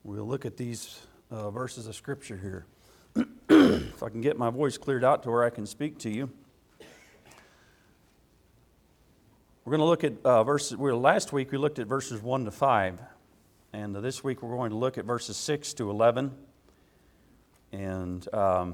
We'll look at these verses of Scripture here. If I can get my voice cleared out to where I can speak to you. We're going to look at verses. Last week we looked at verses 1 to 5. And this week we're going to look at verses 6 to 11. And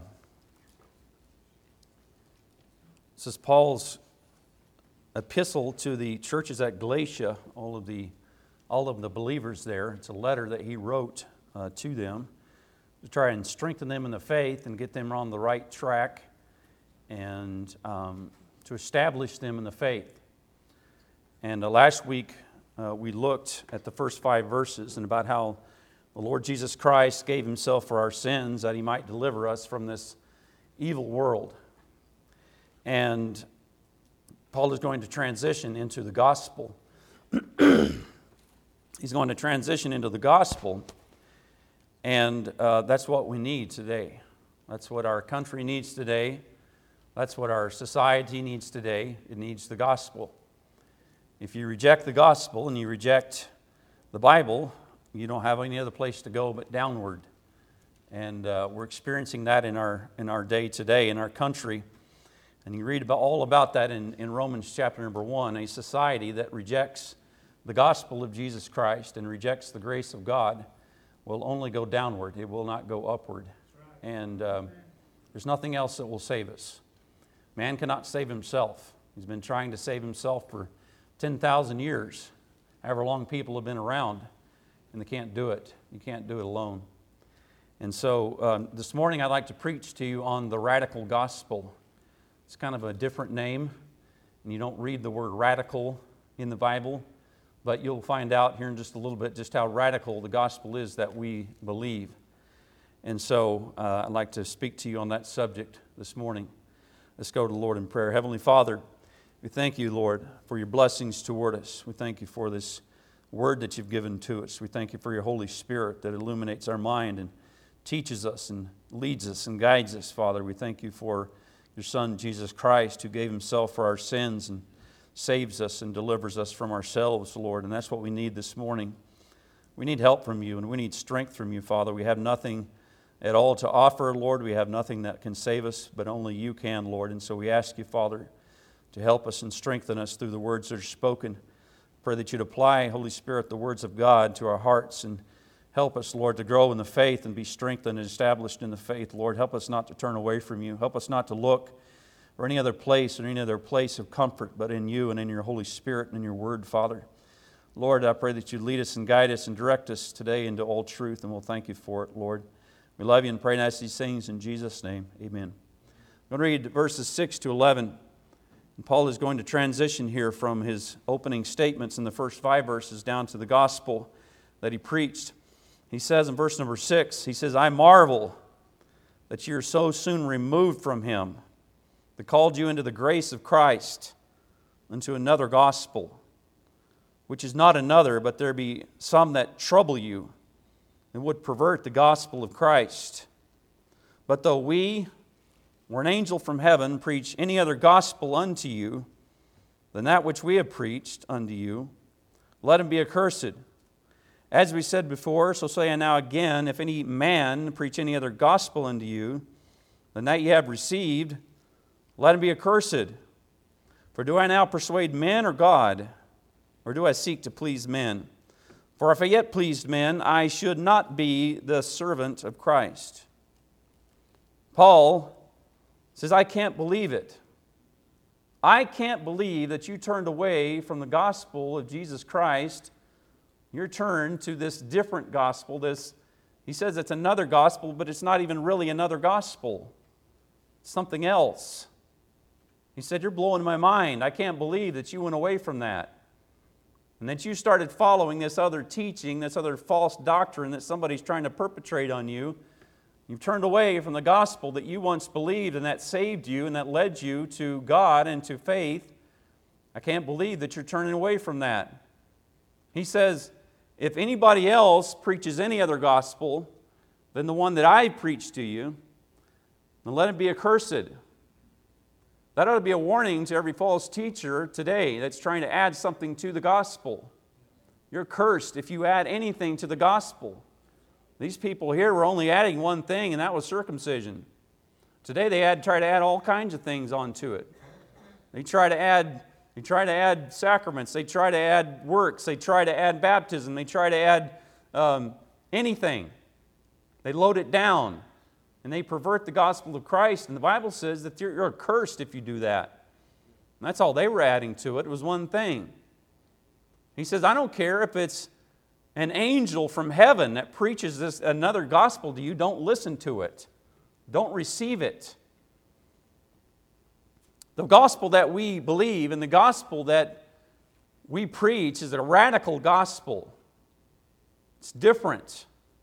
this is Paul's epistle to the churches at Galatia, all of the believers there. It's a letter that he wrote to them to try and strengthen them in the faith and get them on the right track and to establish them in the faith. And last week we looked at the first 5 verses and about how the Lord Jesus Christ gave Himself for our sins that He might deliver us from this evil world. And Paul is going to transition into the gospel. He's going to transition into the gospel, and that's what we need today. That's what our country needs today. That's what our society needs today. It needs the gospel. If you reject the gospel and you reject the Bible, you don't have any other place to go but downward. And we're experiencing that in our day today, in our country. And you read all about that in Romans chapter number 1, a society that rejects the gospel of Jesus Christ and rejects the grace of God will only go downward. It will not go upward. And there's nothing else that will save us. Man cannot save himself. He's been trying to save himself for 10,000 years, however long people have been around, and they can't do it. You can't do it alone. And so this morning I'd like to preach to you on the radical gospel. It's kind of a different name, and you don't read the word radical in the Bible, but you'll find out here in just a little bit just how radical the gospel is that we believe. And so I'd like to speak to you on that subject this morning. Let's go to the Lord in prayer. Heavenly Father, we thank you, Lord, for your blessings toward us. We thank you for this word that you've given to us. We thank you for your Holy Spirit that illuminates our mind and teaches us and leads us and guides us, Father. We thank you for your Son, Jesus Christ, who gave Himself for our sins and saves us and delivers us from ourselves, Lord. And that's what we need this morning. We need help from you and we need strength from you, Father. We have nothing at all to offer, Lord. We have nothing that can save us, but only you can, Lord. And so we ask you, Father, to help us and strengthen us through the words that are spoken. Pray that you'd apply, Holy Spirit, the words of God to our hearts and help us, Lord, to grow in the faith and be strengthened and established in the faith. Lord, help us not to turn away from you. Help us not to look for any other place or any other place of comfort but in you and in your Holy Spirit and in your word, Father. Lord, I pray that you lead us and guide us and direct us today into all truth, and we'll thank you for it, Lord. We love you and pray and ask these things in Jesus' name. Amen. I'm going to read verses 6 to 11. And Paul is going to transition here from his opening statements in the first 5 verses down to the gospel that he preached. He says in verse number 6, he says, I marvel that you are so soon removed from Him that called you into the grace of Christ unto another gospel, which is not another, but there be some that trouble you and would pervert the gospel of Christ. But though we, or an angel from heaven, preach any other gospel unto you than that which we have preached unto you, let him be accursed. As we said before, so say I now again, if any man preach any other gospel unto you than that ye have received, let him be accursed. For do I now persuade men or God, or do I seek to please men? For if I yet pleased men, I should not be the servant of Christ. Paul says, I can't believe it. I can't believe that you turned away from the gospel of Jesus Christ. You're turned to this different gospel. He says it's another gospel, but it's not even really another gospel. It's something else. He said, you're blowing my mind. I can't believe that you went away from that. And that you started following this other teaching, this other false doctrine that somebody's trying to perpetrate on you. You've turned away from the gospel that you once believed and that saved you and that led you to God and to faith. I can't believe that you're turning away from that. He says, if anybody else preaches any other gospel than the one that I preach to you, then let him be accursed. That ought to be a warning to every false teacher today that's trying to add something to the gospel. You're cursed if you add anything to the gospel. These people here were only adding one thing, and that was circumcision. Today they try to add all kinds of things onto it. They try to add sacraments. They try to add works. They try to add baptism. They try to add anything. They load it down, and they pervert the gospel of Christ. And the Bible says that you're cursed if you do that. And that's all they were adding to it. It was one thing. He says, I don't care if it's an angel from heaven that preaches another gospel to you. Don't listen to it. Don't receive it. The gospel that we believe and the gospel that we preach is a radical gospel. It's different.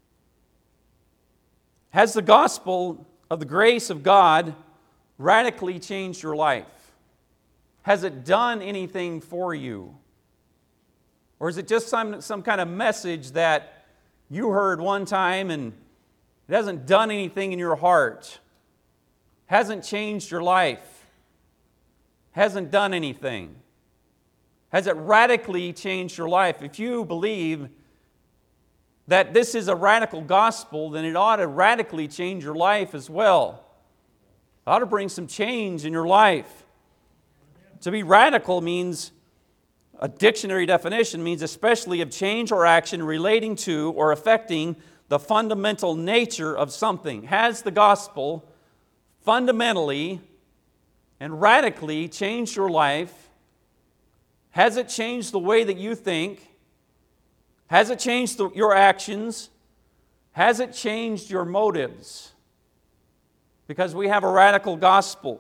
Has the gospel of the grace of God radically changed your life? Has it done anything for you? Or is it just some kind of message that you heard one time and it hasn't done anything in your heart? Hasn't changed your life? Hasn't done anything? Has it radically changed your life? If you believe that this is a radical gospel, then it ought to radically change your life as well. It ought to bring some change in your life. To be radical means, a dictionary definition means especially of change or action relating to or affecting the fundamental nature of something. Has the gospel fundamentally and radically changed your life? Has it changed the way that you think? Has it changed your actions? Has it changed your motives? Because we have a radical gospel.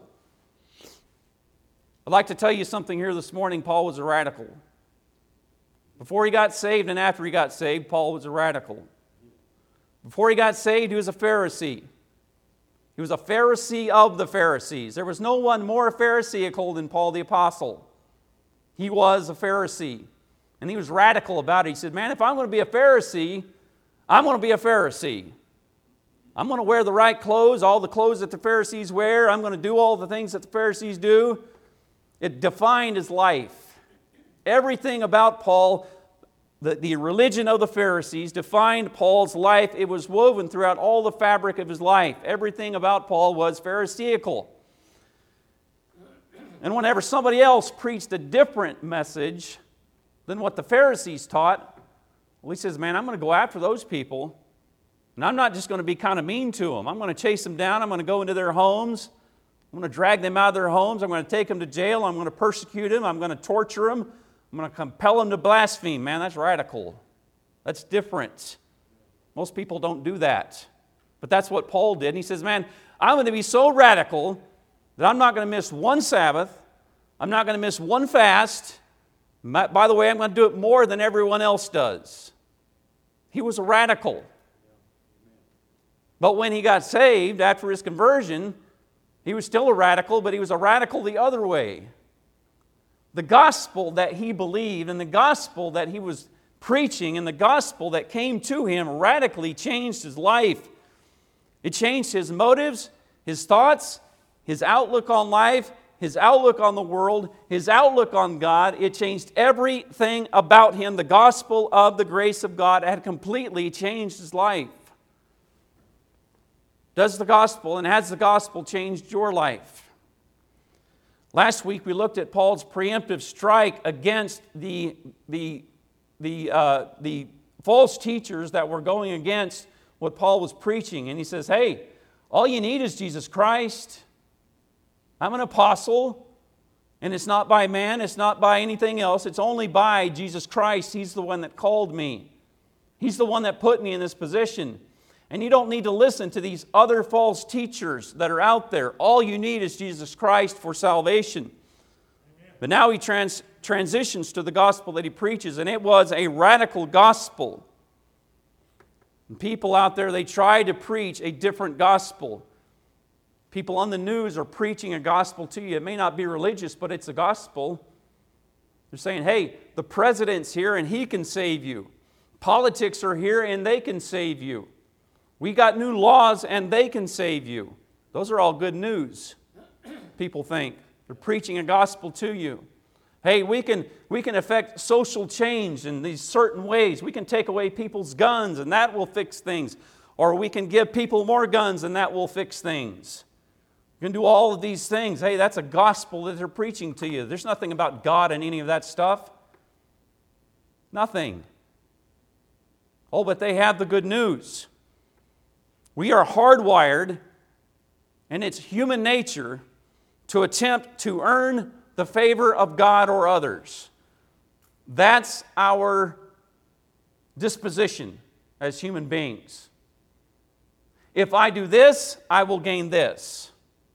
I'd like to tell you something here this morning. Paul was a radical. Before he got saved and after he got saved, Paul was a radical. Before he got saved, he was a Pharisee. He was a Pharisee of the Pharisees. There was no one more Pharisaical than Paul the Apostle. He was a Pharisee. And he was radical about it. He said, man, if I'm going to be a Pharisee, I'm going to be a Pharisee. I'm going to wear the right clothes, all the clothes that the Pharisees wear. I'm going to do all the things that the Pharisees do. It defined his life. Everything about Paul, the religion of the Pharisees, defined Paul's life. It was woven throughout all the fabric of his life. Everything about Paul was Pharisaical. And whenever somebody else preached a different message than what the Pharisees taught, well, he says, man, I'm going to go after those people. And I'm not just going to be kind of mean to them. I'm going to chase them down. I'm going to go into their homes. I'm going to drag them out of their homes. I'm going to take them to jail. I'm going to persecute them. I'm going to torture them. I'm going to compel them to blaspheme. Man, that's radical. That's different. Most people don't do that. But that's what Paul did. And he says, man, I'm going to be so radical that I'm not going to miss one Sabbath. I'm not going to miss one fast. By the way, I'm going to do it more than everyone else does. He was a radical. But when he got saved after his conversion, he was still a radical, but he was a radical the other way. The gospel that he believed and the gospel that he was preaching and the gospel that came to him radically changed his life. It changed his motives, his thoughts, his outlook on life, his outlook on the world, his outlook on God. It changed everything about him. The gospel of the grace of God had completely changed his life. Does the gospel and has the gospel changed your life? Last week we looked at Paul's preemptive strike against the false teachers that were going against what Paul was preaching. And he says, hey, all you need is Jesus Christ. I'm an apostle, and it's not by man, it's not by anything else. It's only by Jesus Christ. He's the one that called me. He's the one that put me in this position. And you don't need to listen to these other false teachers that are out there. All you need is Jesus Christ for salvation. Amen. But now he transitions to the gospel that he preaches, and it was a radical gospel. And people out there, they try to preach a different gospel. People on the news are preaching a gospel to you. It may not be religious, but it's a gospel. They're saying, hey, the president's here and he can save you. Politics are here and they can save you. We got new laws and they can save you. Those are all good news, people think. They're preaching a gospel to you. Hey, we can affect social change in these certain ways. We can take away people's guns and that will fix things. Or we can give people more guns and that will fix things. You can do all of these things. Hey, that's a gospel that they're preaching to you. There's nothing about God in any of that stuff. Nothing. Oh, but they have the good news. We are hardwired, and it's human nature to attempt to earn the favor of God or others. That's our disposition as human beings. If I do this, I will gain this.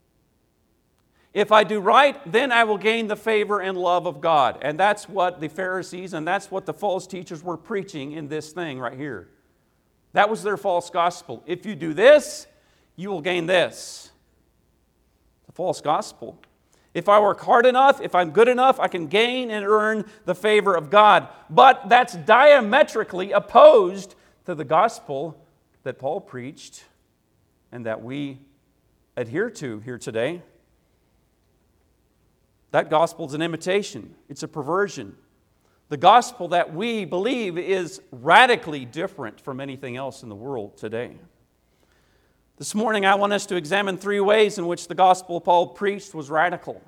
If I do right, then I will gain the favor and love of God. And that's what the Pharisees and that's what the false teachers were preaching in this thing right here. That was their false gospel. If you do this, you will gain this. The false gospel. If I work hard enough, if I'm good enough, I can gain and earn the favor of God. But that's diametrically opposed to the gospel that Paul preached and that we adhere to here today. That gospel is an imitation. It's a perversion. The gospel that we believe is radically different from anything else in the world today. This morning I want us to examine 3 ways in which the gospel Paul preached was radical.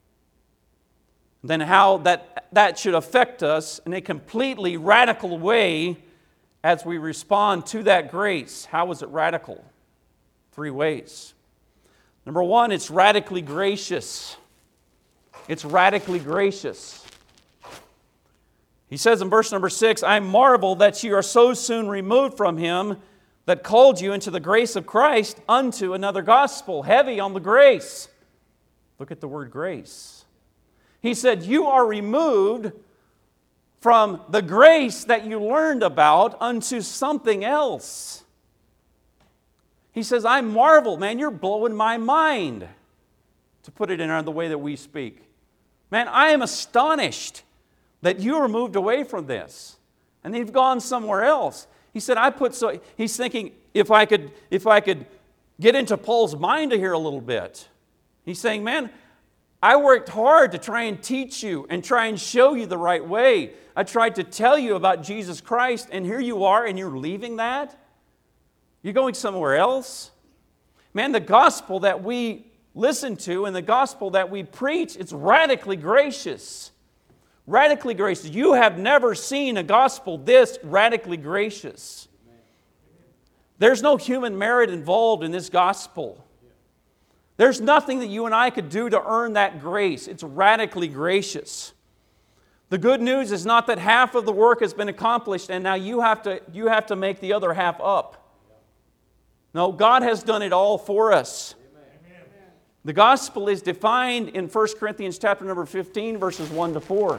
Then how that should affect us in a completely radical way as we respond to that grace. How is it radical? 3 ways. Number 1, it's radically gracious. It's radically gracious. He says in verse number 6, I marvel that you are so soon removed from him that called you into the grace of Christ unto another gospel. Heavy on the grace. Look at the word grace. He said, you are removed from the grace that you learned about unto something else. He says, I marvel, man, you're blowing my mind, to put it in the way that we speak. Man, I am astonished that you are moved away from this and you've gone somewhere else. He said, he's thinking, if I could get into Paul's mind here a little bit. He's saying, man, I worked hard to try and teach you and try and show you the right way. I tried to tell you about Jesus Christ, and here you are, and you're leaving that? You're going somewhere else? Man, the gospel that we listen to and the gospel that we preach, it's radically gracious. Radically gracious. You have never seen a gospel this radically gracious. There's no human merit involved in this gospel. There's nothing that you and I could do to earn that grace. It's radically gracious. The good news is not that half of the work has been accomplished and now you have to make the other half up. No, God has done it all for us. The gospel is defined in 1 Corinthians chapter number 15, verses 1 to 4.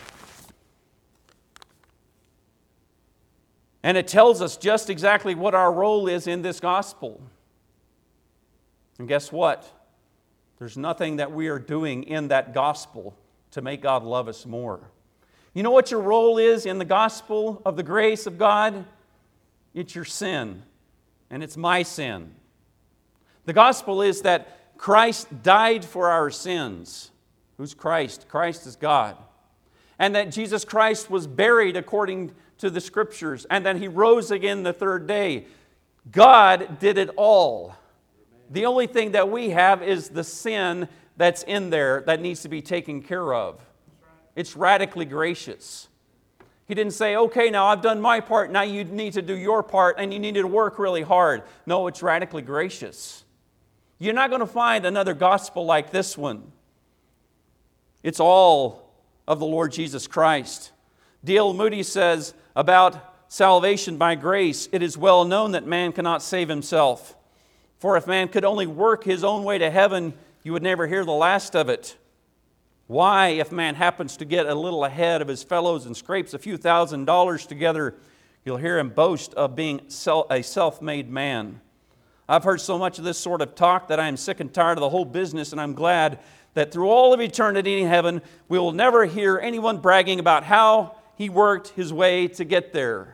And it tells us just exactly what our role is in this gospel. And guess what? There's nothing that we are doing in that gospel to make God love us more. You know what your role is in the gospel of the grace of God? It's your sin, and it's my sin. The gospel is that Christ died for our sins. Who's Christ? Christ is God. And that Jesus Christ was buried according to the Scriptures, and that He rose again the 3rd day. God did it all. The only thing that we have is the sin that's in there that needs to be taken care of. It's radically gracious. He didn't say, okay, now I've done my part, now you need to do your part, and you need to work really hard. No, it's radically gracious. You're not going to find another gospel like this one. It's all of the Lord Jesus Christ. D.L. Moody says about salvation by grace, it is well known that man cannot save himself. For if man could only work his own way to heaven, you would never hear the last of it. Why, if man happens to get a little ahead of his fellows and scrapes a few $1,000s together, you'll hear him boast of being a self-made man. I've heard so much of this sort of talk that I am sick and tired of the whole business, and I'm glad that through all of eternity in heaven, we will never hear anyone bragging about how he worked his way to get there.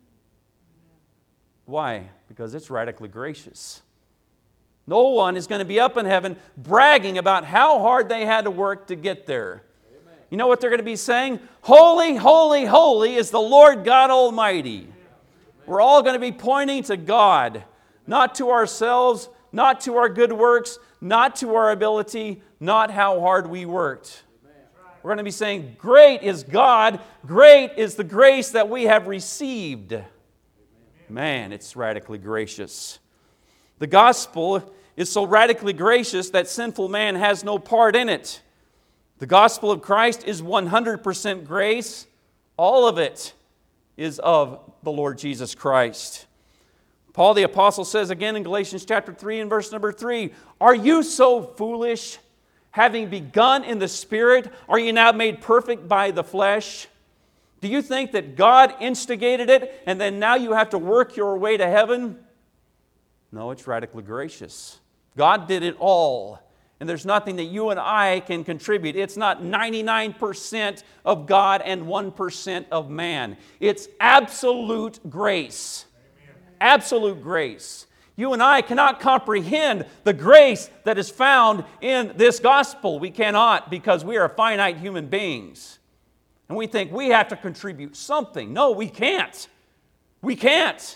Why? Because it's radically gracious. No one is going to be up in heaven bragging about how hard they had to work to get there. You know what they're going to be saying? Holy, holy, holy is the Lord God Almighty. We're all going to be pointing to God, not to ourselves, not to our good works, not to our ability, not how hard we worked. We're going to be saying, great is God, great is the grace that we have received. Man, it's radically gracious. The gospel is so radically gracious that sinful man has no part in it. The gospel of Christ is 100% grace. All of it is of the Lord Jesus Christ. Paul the Apostle says again in Galatians chapter 3 and verse number 3, are you so foolish? Having begun in the Spirit, are you now made perfect by the flesh? Do you think that God instigated it and then now you have to work your way to heaven? No, it's radically gracious. God did it all. And there's nothing that you and I can contribute. It's not 99% of God and 1% of man. It's absolute grace. Amen. Absolute grace. You and I cannot comprehend the grace that is found in this gospel. We cannot, because we are finite human beings. And we think we have to contribute something. No, we can't. We can't.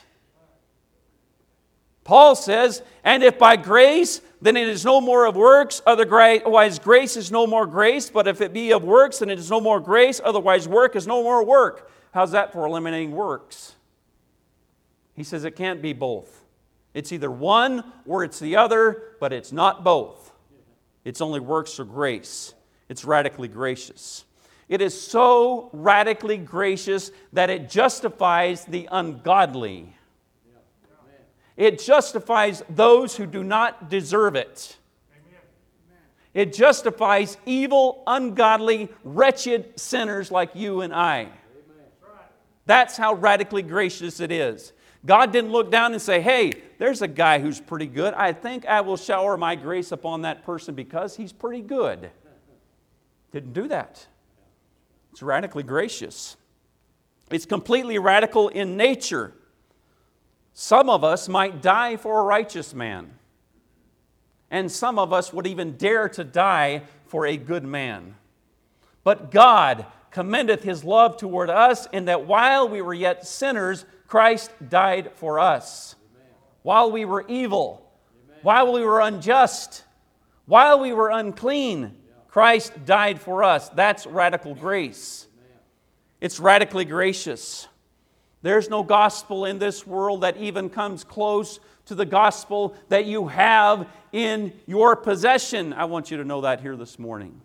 Paul says, and if by grace, then it is no more of works, otherwise grace is no more grace. But if it be of works, then it is no more grace, otherwise work is no more work. How's that for eliminating works? He says it can't be both. It's either one or it's the other, but it's not both. It's only works or grace. It's radically gracious. It is so radically gracious that it justifies the ungodly. It justifies those who do not deserve it. It justifies evil, ungodly, wretched sinners like you and I. That's how radically gracious it is. God didn't look down and say, hey, there's a guy who's pretty good. I think I will shower my grace upon that person because he's pretty good. Didn't do that. It's radically gracious. It's completely radical in nature. Some of us might die for a righteous man. And some of us would even dare to die for a good man. But God commendeth His love toward us in that while we were yet sinners, Christ died for us. Amen. While we were evil, amen, while we were unjust, while we were unclean, Christ died for us. That's radical grace. Amen. It's radically gracious. There's no gospel in this world that even comes close to the gospel that you have in your possession. I want you to know that here this morning.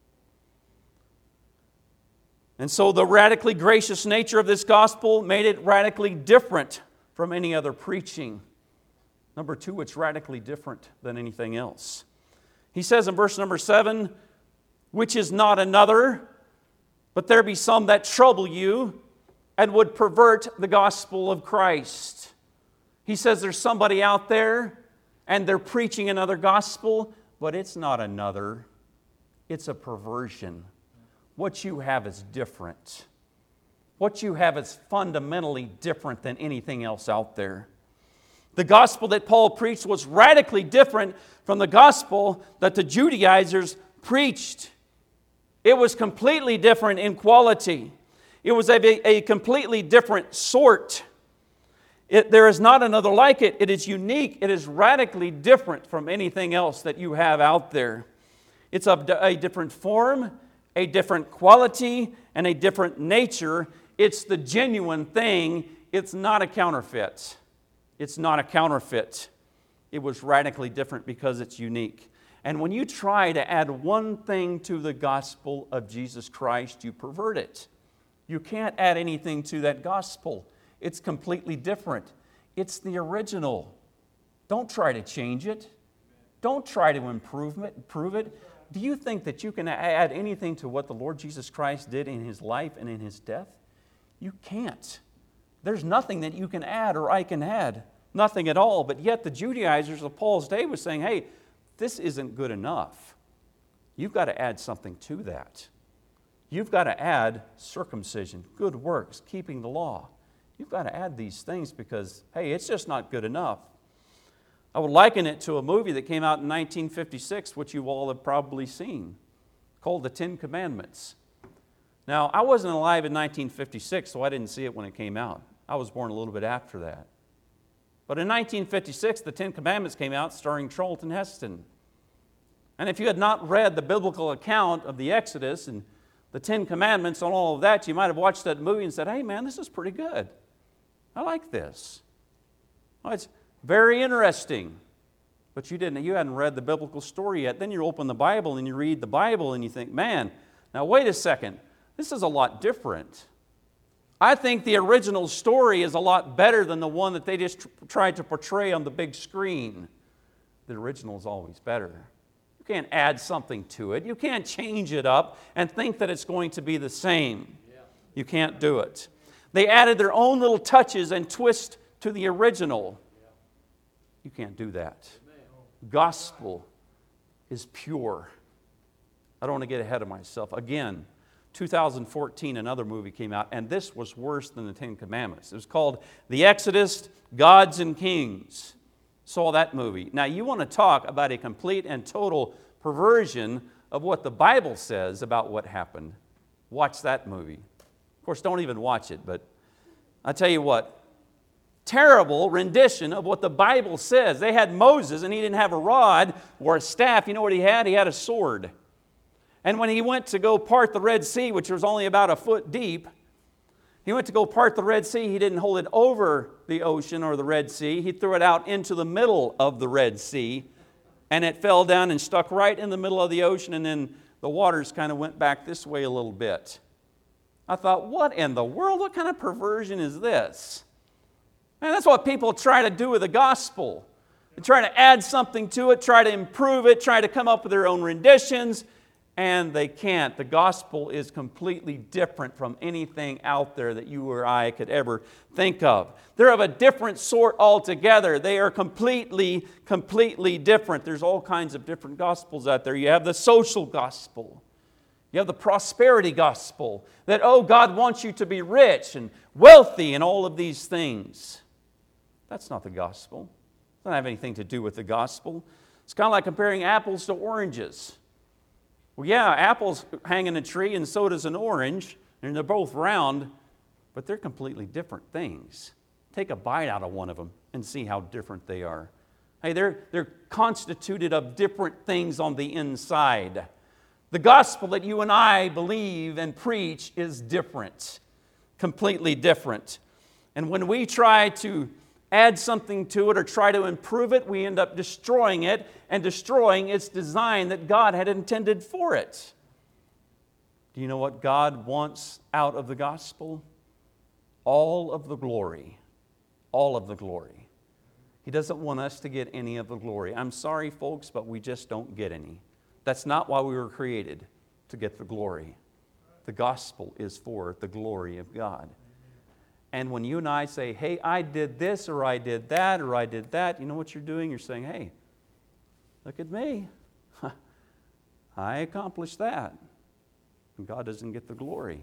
And so the radically gracious nature of this gospel made it radically different from any other preaching. Number two, it's radically different than anything else. He says in verse number 7, which is not another, but there be some that trouble you and would pervert the gospel of Christ. He says there's somebody out there and they're preaching another gospel, but it's not another. It's a perversion. What you have is different. What you have is fundamentally different than anything else out there. The gospel that Paul preached was radically different from the gospel that the Judaizers preached. It was completely different in quality. It was a completely different sort. There is not another like it. It is unique. It is radically different from anything else that you have out there. It's of a different form, a different quality, and a different nature. It's the genuine thing. It's not a counterfeit. It's not a counterfeit. It was radically different because it's unique. And when you try to add one thing to the gospel of Jesus Christ, you pervert it. You can't add anything to that gospel. It's completely different. It's the original. Don't try to change it. Don't try to improve it. Do you think that you can add anything to what the Lord Jesus Christ did in His life and in His death? You can't. There's nothing that you can add or I can add. Nothing at all. But yet the Judaizers of Paul's day was saying, hey, this isn't good enough. You've got to add something to that. You've got to add circumcision, good works, keeping the law. You've got to add these things because, hey, it's just not good enough. I would liken it to a movie that came out in 1956, which you all have probably seen, called The Ten Commandments. Now, I wasn't alive in 1956, so I didn't see it when it came out. I was born a little bit after that. But in 1956, the Ten Commandments came out starring Charlton Heston. And if you had not read the biblical account of the Exodus and the Ten Commandments and all of that, you might have watched that movie and said, hey man, this is pretty good. I like this. Well, it's very interesting. But you hadn't read the biblical story yet. Then you open the Bible and you read the Bible and you think, man, now wait a second. This is a lot different. I think the original story is a lot better than the one that they just tried to portray on the big screen. The original is always better. You can't add something to it. You can't change it up and think that it's going to be the same. You can't do it. They added their own little touches and twist to the original. You can't do that. Gospel is pure. I don't want to get ahead of myself. Again, 2014, another movie came out, and this was worse than the Ten Commandments. It was called The Exodus, Gods and Kings. Saw that movie. Now, you want to talk about a complete and total perversion of what the Bible says about what happened. Watch that movie. Of course, don't even watch it, but I tell you what, terrible rendition of what the Bible says. They had Moses, and he didn't have a rod or a staff. You know what he had? He had a sword. And when he went to go part the Red Sea, which was only about a foot deep, he went to go part the Red Sea. He didn't hold it over the ocean or the Red Sea. He threw it out into the middle of the Red Sea, and it fell down and stuck right in the middle of the ocean, and then the waters kind of went back this way a little bit. I thought, what in the world? What kind of perversion is this? Man, that's what people try to do with the gospel. They try to add something to it, try to improve it, try to come up with their own renditions, and they can't. The gospel is completely different from anything out there that you or I could ever think of. They're of a different sort altogether. They are completely different. There's all kinds of different gospels out there. You have the social gospel. You have the prosperity gospel, that, oh, God wants you to be rich and wealthy and all of these things. That's not the gospel. It doesn't have anything to do with the gospel. It's kind of like comparing apples to oranges. Well, yeah, apples hang in a tree and so does an orange, and they're both round, but they're completely different things. Take a bite out of one of them and see how different they are. Hey, they're constituted of different things on the inside. The gospel that you and I believe and preach is different, completely different. And when we try to add something to it or try to improve it, we end up destroying it and destroying its design that God had intended for it. Do you know what God wants out of the gospel? All of the glory. All of the glory. He doesn't want us to get any of the glory. I'm sorry, folks, but we just don't get any. That's not why we were created, to get the glory. The gospel is for the glory of God. And when you and I say, hey, I did this, or I did that, or I did that, you know what you're doing? You're saying, hey, look at me. I accomplished that. And God doesn't get the glory.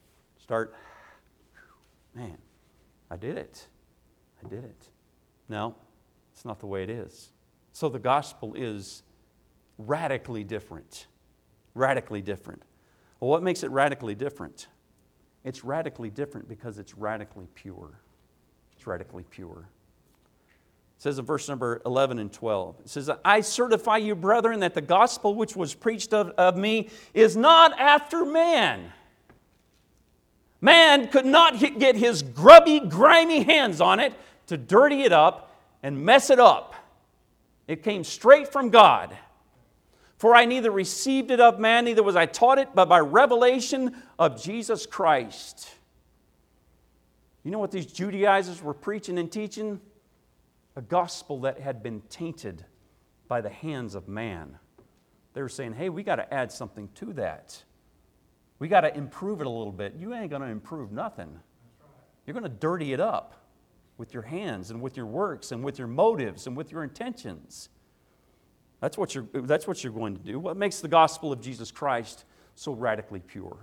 Man, I did it. I did it. No, it's not the way it is. So the gospel is radically different. Radically different. Well, what makes it radically different? It's radically different because it's radically pure. It's radically pure. It says in verse number 11 and 12, it says, I certify you, brethren, that the gospel which was preached of me is not after man. Man could not get his grubby, grimy hands on it to dirty it up and mess it up. It came straight from God. For I neither received it of man, neither was I taught it, but by revelation of Jesus Christ. You know what these Judaizers were preaching and teaching? A gospel that had been tainted by the hands of man. They were saying, hey, we got to add something to that. We got to improve it a little bit. You ain't going to improve nothing. You're going to dirty it up with your hands and with your works and with your motives and with your intentions. That's what you're going to do. What makes the gospel of Jesus Christ so radically pure?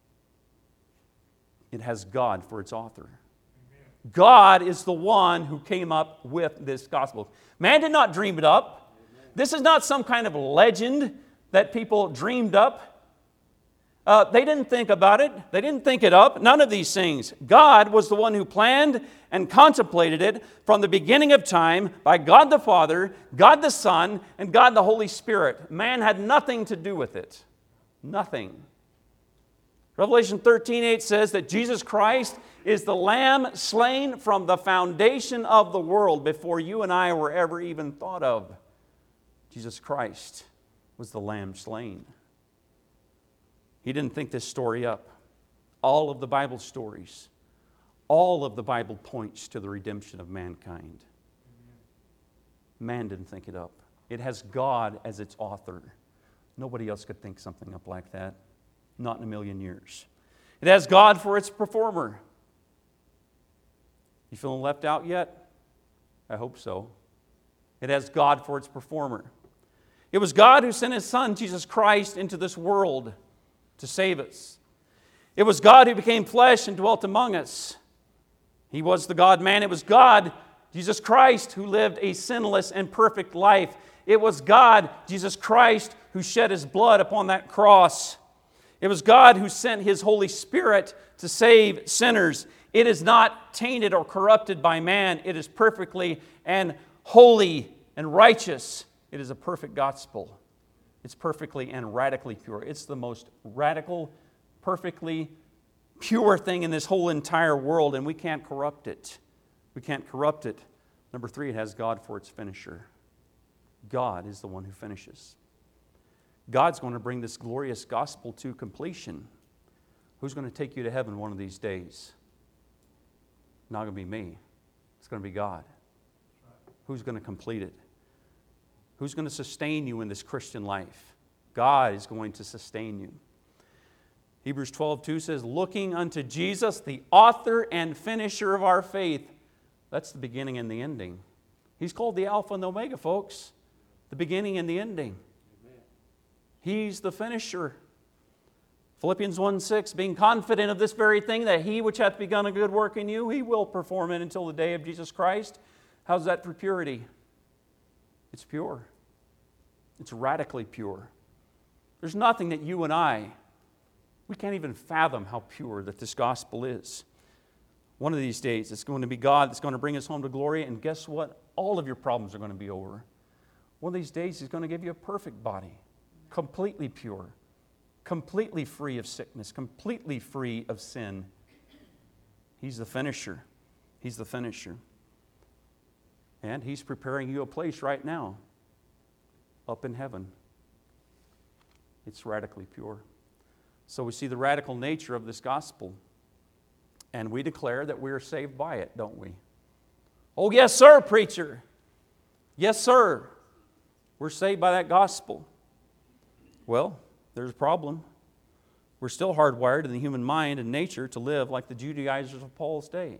It has God for its author. Amen. God is the one who came up with this gospel. Man did not dream it up. Amen. This is not some kind of legend that people dreamed up. They didn't think about it. They didn't think it up. None of these things. God was the one who planned and contemplated it from the beginning of time by God the Father, God the Son, and God the Holy Spirit. Man had nothing to do with it. Nothing. Revelation 13:8 says that Jesus Christ is the Lamb slain from the foundation of the world before you and I were ever even thought of. Jesus Christ was the Lamb slain. He didn't think this story up. All of the Bible stories, all of the Bible points to the redemption of mankind. Man didn't think it up. It has God as its author. Nobody else could think something up like that. Not in a million years. It has God for its performer. You feeling left out yet? I hope so. It has God for its performer. It was God who sent His Son, Jesus Christ, into this world to save us. It was God who became flesh and dwelt among us. He was the God-man. It was God, Jesus Christ, who lived a sinless and perfect life. It was God, Jesus Christ, who shed His blood upon that cross. It was God who sent His Holy Spirit to save sinners. It is not tainted or corrupted by man. It is perfectly and holy and righteous. It is a perfect gospel. It's perfectly and radically pure. It's the most radical, perfectly pure thing in this whole entire world, and we can't corrupt it. We can't corrupt it. Number 3, it has God for its finisher. God is the one who finishes. God's going to bring this glorious gospel to completion. Who's going to take you to heaven one of these days? Not going to be me. It's going to be God. Who's going to complete it? Who's going to sustain you in this Christian life? God is going to sustain you. Hebrews 12:2 says, looking unto Jesus, the author and finisher of our faith. That's the beginning and the ending. He's called the Alpha and the Omega, folks. The beginning and the ending. He's the finisher. Philippians 1:6, being confident of this very thing, that He which hath begun a good work in you, He will perform it until the day of Jesus Christ. How's that for purity? It's pure. It's radically pure. There's nothing that you and we can't even fathom how pure that this gospel is. One of these days, it's going to be God that's going to bring us home to glory, and guess what? All of your problems are going to be over. One of these days, He's going to give you a perfect body. Completely pure, completely free of sickness, completely free of sin. He's the finisher. He's the finisher. And He's preparing you a place right now, up in heaven. It's radically pure. So we see the radical nature of this gospel, and we declare that we are saved by it, don't we? Oh, yes, sir, preacher. Yes, sir. We're saved by that gospel. Well, there's a problem. We're still hardwired in the human mind and nature to live like the Judaizers of Paul's day.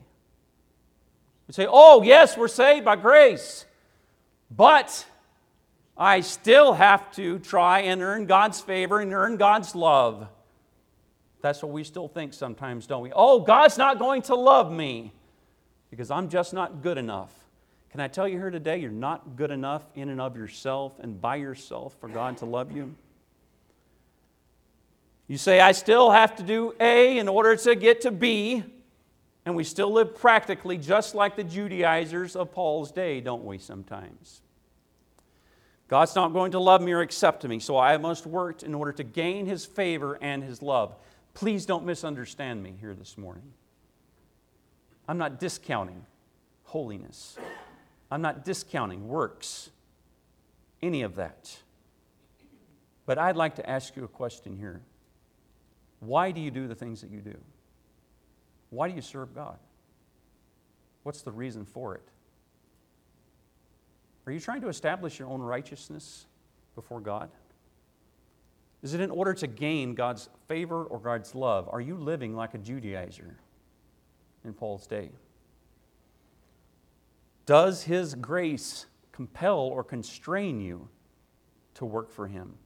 We say, oh, yes, we're saved by grace, but I still have to try and earn God's favor and earn God's love. That's what we still think sometimes, don't we? Oh, God's not going to love me because I'm just not good enough. Can I tell you here today, you're not good enough in and of yourself and by yourself for God to love you? You say, I still have to do A in order to get to B, and we still live practically just like the Judaizers of Paul's day, don't we, sometimes? God's not going to love me or accept me, so I must work in order to gain His favor and His love. Please don't misunderstand me here this morning. I'm not discounting holiness. I'm not discounting works, any of that. But I'd like to ask you a question here. Why do you do the things that you do? Why do you serve God? What's the reason for it? Are you trying to establish your own righteousness before God? Is it in order to gain God's favor or God's love? Are you living like a Judaizer in Paul's day? Does His grace compel or constrain you to work for Him?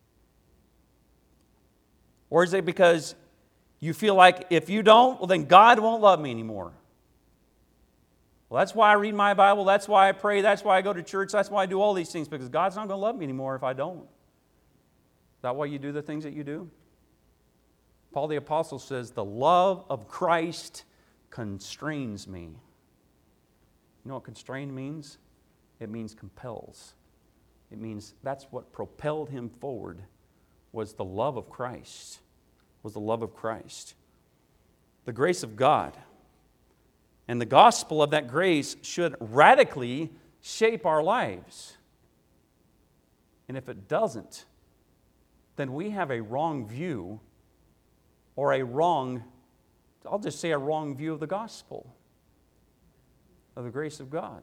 Or is it because you feel like if you don't, well, then God won't love me anymore? Well, that's why I read my Bible, that's why I pray, that's why I go to church, that's why I do all these things, because God's not going to love me anymore if I don't. Is that why you do the things that you do? Paul the Apostle says, the love of Christ constrains me. You know what constrain means? It means compels. It means that's what propelled him forward, was the love of Christ. Was the love of Christ. The grace of God. And the gospel of that grace should radically shape our lives. And if it doesn't, then we have a wrong view, or I'll just say a wrong view of the gospel, of the grace of God.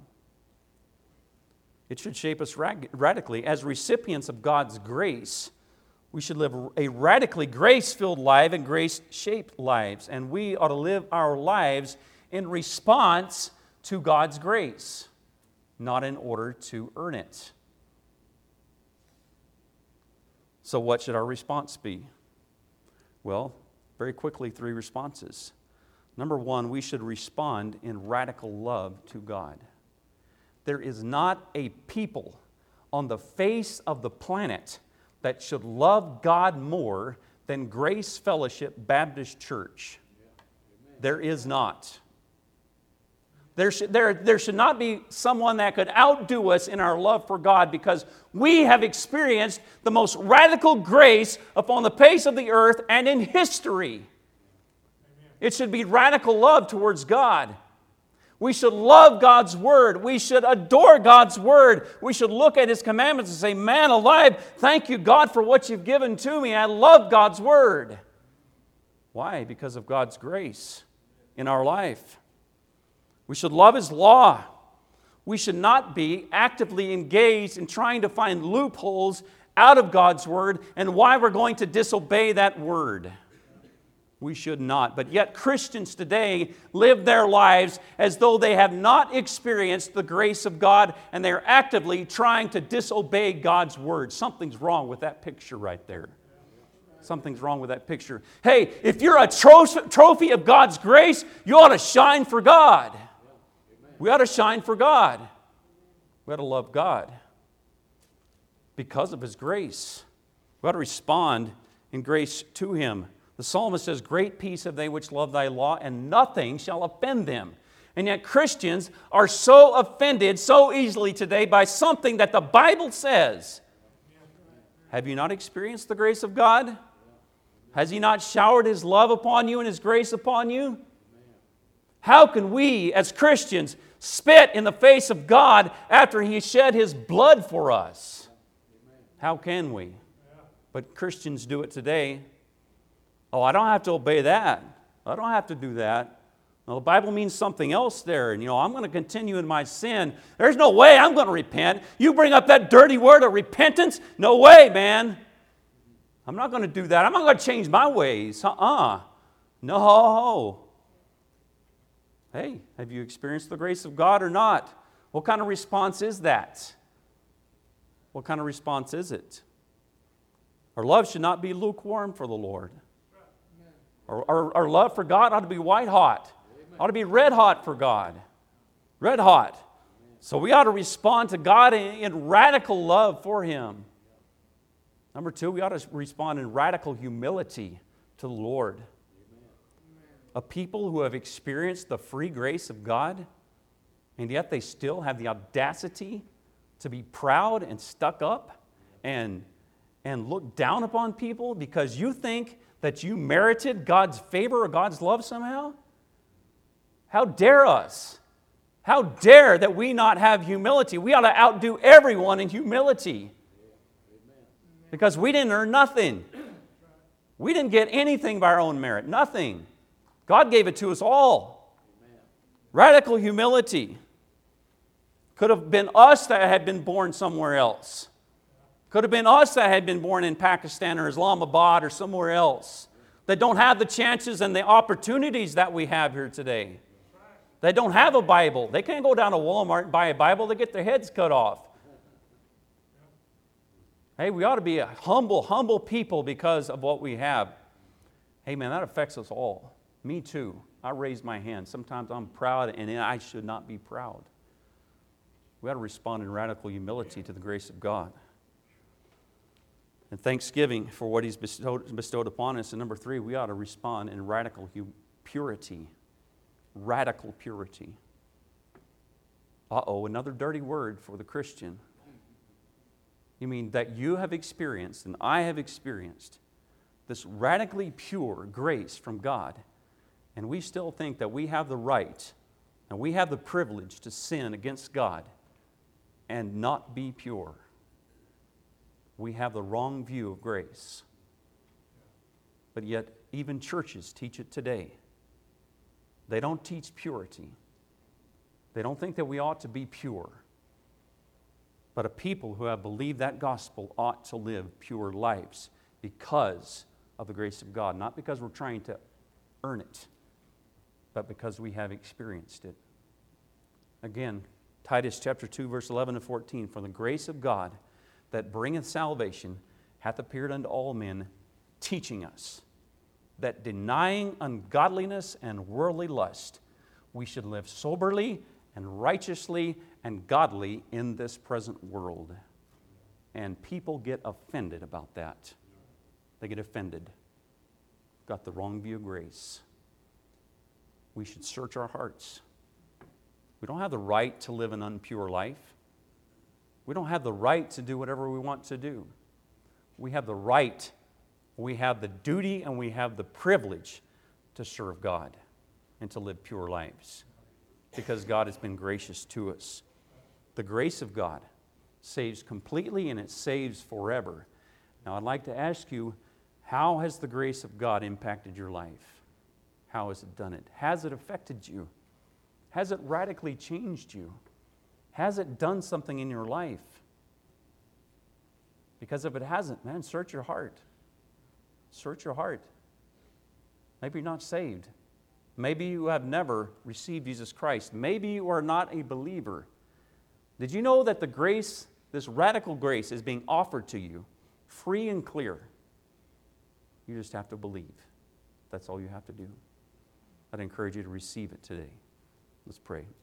It should shape us radically. As recipients of God's grace, we should live a radically grace-filled life and grace-shaped lives. And we ought to live our lives in response to God's grace, not in order to earn it. So what should our response be? Well, very quickly, 3 responses. Number 1, we should respond in radical love to God. There is not a people on the face of the planet that should love God more than Grace Fellowship Baptist Church. There is not. There should not be someone that could outdo us in our love for God, because we have experienced the most radical grace upon the face of the earth and in history. It should be radical love towards God. We should love God's Word. We should adore God's Word. We should look at His commandments and say, man alive, thank you, God, for what you've given to me. I love God's Word. Why? Because of God's grace in our life. We should love His law. We should not be actively engaged in trying to find loopholes out of God's Word and why we're going to disobey that Word. We should not. But yet Christians today live their lives as though they have not experienced the grace of God, and they're actively trying to disobey God's Word. Something's wrong with that picture right there. Something's wrong with that picture. Hey, if you're a trophy of God's grace, you ought to shine for God. We ought to shine for God. We ought to love God because of His grace. We ought to respond in grace to Him. The psalmist says, great peace have they which love thy law, and nothing shall offend them. And yet Christians are so offended so easily today by something that the Bible says. Have you not experienced the grace of God? Has He not showered His love upon you and His grace upon you? How can we, as Christians, spit in the face of God after He shed His blood for us? How can we? But Christians do it today. Oh, I don't have to obey that. I don't have to do that. Well, the Bible means something else there. And, I'm going to continue in my sin. There's no way I'm going to repent. You bring up that dirty word of repentance? No way, man. I'm not going to do that. I'm not going to change my ways. No. Hey, have you experienced the grace of God or not? What kind of response is that? What kind of response is it? Our love should not be lukewarm for the Lord. Our love for God ought to be white hot. Ought to be red hot for God. Red hot. So we ought to respond to God in radical love for Him. Number 2, we ought to respond in radical humility to the Lord. A people who have experienced the free grace of God, and yet they still have the audacity to be proud and stuck up and look down upon people because you think that you merited God's favor or God's love somehow? How dare us? How dare that we not have humility? We ought to outdo everyone in humility. Because we didn't earn nothing. We didn't get anything by our own merit. Nothing. God gave it to us all. Radical humility. Could have been us that had been born somewhere else. Could have been us that had been born in Pakistan or Islamabad or somewhere else, that don't have the chances and the opportunities that we have here today. They don't have a Bible. They can't go down to Walmart and buy a Bible. They get their heads cut off. Hey, we ought to be a humble people because of what we have. Hey, man, that affects us all. Me too. I raise my hand. Sometimes I'm proud, and I should not be proud. We ought to respond in radical humility to the grace of God. and thanksgiving for what He's bestowed upon us. And number 3, we ought to respond in radical purity. Radical purity. Another dirty word for the Christian. You mean that you have experienced and I have experienced this radically pure grace from God, and we still think that we have the right and we have the privilege to sin against God and not be pure. We have the wrong view of grace. But yet, even churches teach it today. They don't teach purity. They don't think that we ought to be pure. But a people who have believed that gospel ought to live pure lives because of the grace of God. Not because we're trying to earn it, but because we have experienced it. Again, Titus chapter 2, verse 11 and 14. For the grace of God that bringeth salvation hath appeared unto all men, teaching us that denying ungodliness and worldly lust, we should live soberly and righteously and godly in this present world. And people get offended about that. They get offended. Got the wrong view of grace. We should search our hearts. We don't have the right to live an impure life. We don't have the right to do whatever we want to do. We have the right, we have the duty, and we have the privilege to serve God and to live pure lives because God has been gracious to us. The grace of God saves completely and it saves forever. Now I'd like to ask you, how has the grace of God impacted your life? How has it done it? Has it affected you? Has it radically changed you? Has it done something in your life? Because if it hasn't, man, search your heart. Search your heart. Maybe you're not saved. Maybe you have never received Jesus Christ. Maybe you are not a believer. Did you know that the grace, this radical grace, is being offered to you free and clear? You just have to believe. That's all you have to do. I'd encourage you to receive it today. Let's pray.